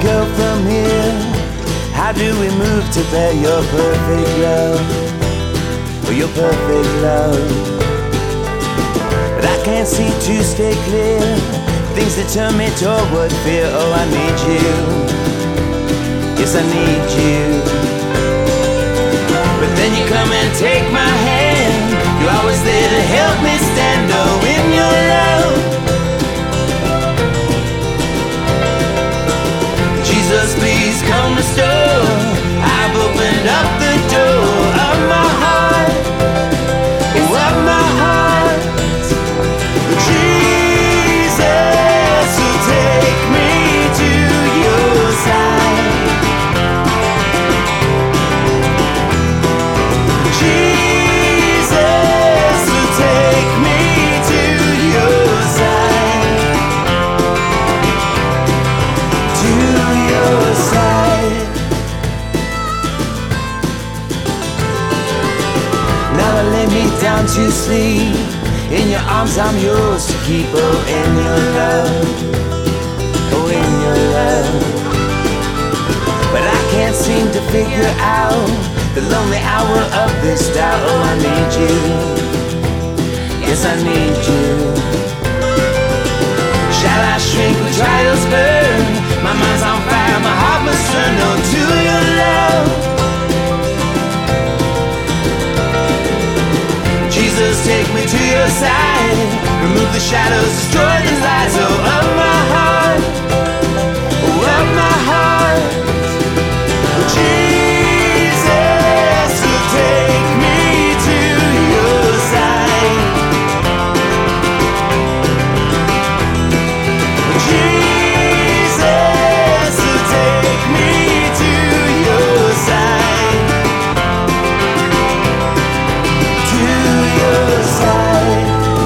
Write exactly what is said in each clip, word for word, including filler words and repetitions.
go from here? How do we move to bear your perfect love? Oh, your perfect love. But I can't see to stay clear. Things that turn me toward fear. Oh, I need you. Yes, I need you. But then you come and take my hand. You're always there to help me stand. Oh, in your love, Jesus, please come restore. I've opened up the door of my heart, oh, of my heart. Jesus, so take me to your side. Jesus, so take me to your side. To your side. Now I lay me down to sleep. In your arms I'm yours to keep. Oh, in your love, oh, in your love. But I can't seem to figure out the lonely hour of this doubt. Oh, I need you. Yes, I need you. Shall I shrink when trials burn? My mind's on fire, my heart must turn on to your love. Jesus, take me to your side. Remove the shadows, destroy the lies. Oh, of my heart, oh, of my heart. Jesus, so take me to your side. Jesus, so take me to your side. To your side.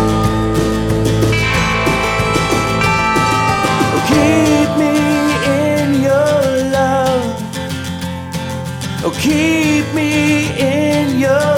Oh, keep me in your love. Oh, keep me in your